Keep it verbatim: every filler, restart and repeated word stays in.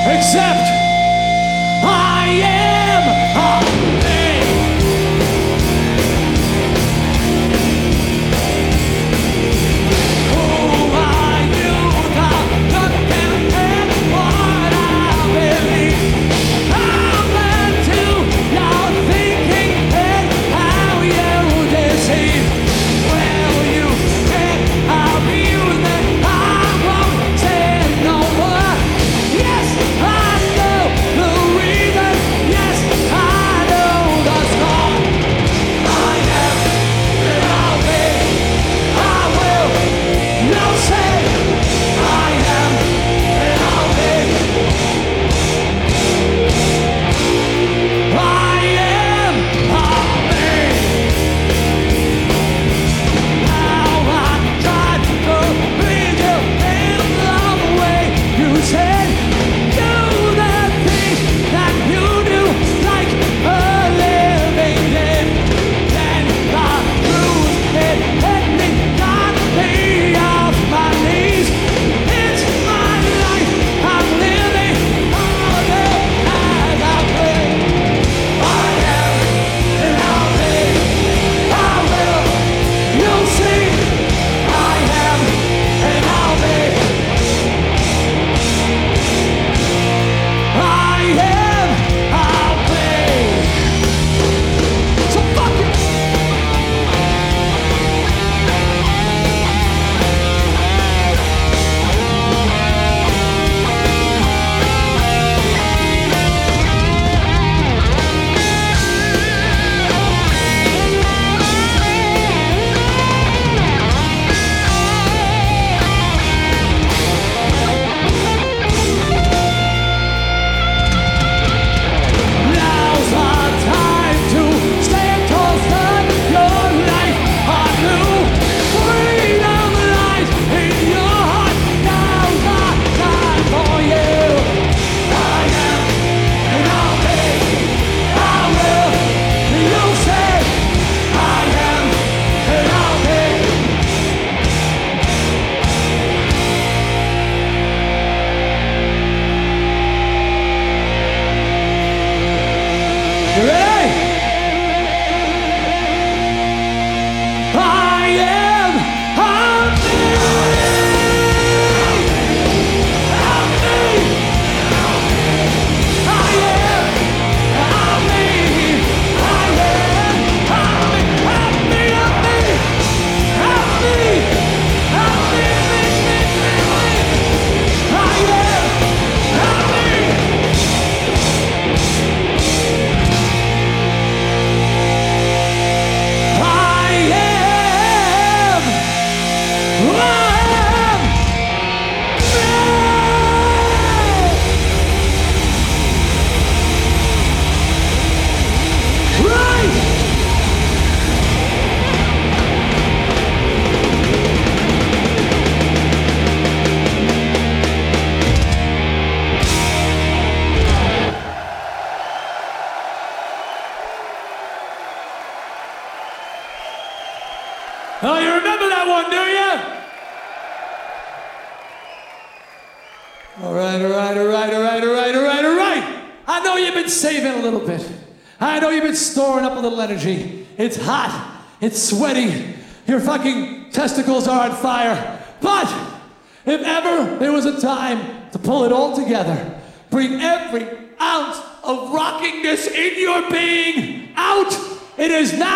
except I am a thing. Who are you? The nothing and what I believe. I'm into your thinking and how you deceive. Well, you say I'll be that I won't say no more. Yes, I know the reason. Yes, I know the song. I am and I'll be. I will. You say I am and I'll be. I am. I'll be. Now I tried to please you in the way you said. Do the things that you do like a living dead. Then the truth it hit me, got me off my knees. It's my life I'm living all day as I play. I am and I'll be. I will. You'll see. I am and I'll be. I am. I'll be. So fuck it. Now's the time to stay close to your life. A new freedom lies in your heart. Now's the time for you. I am and I'll be. I will. You say I am and I'll be. You ready? I am I'm me. I'm me. I am I'm me. I am I'm me. I'm me. I'm me. I'm me. I'm me. Me, me, me, me. I am I'm me. I am who I am. Right. Oh, you remember that one, do you? All right, all right, all right, all right, all right, all right, all right. I know you've been saving a little bit. I know you've been storing up a little energy. It's hot. It's sweaty. Your fucking testicles are on fire. But if ever there was a time to pull it all together, bring every ounce of rockingness in your being out, it is now.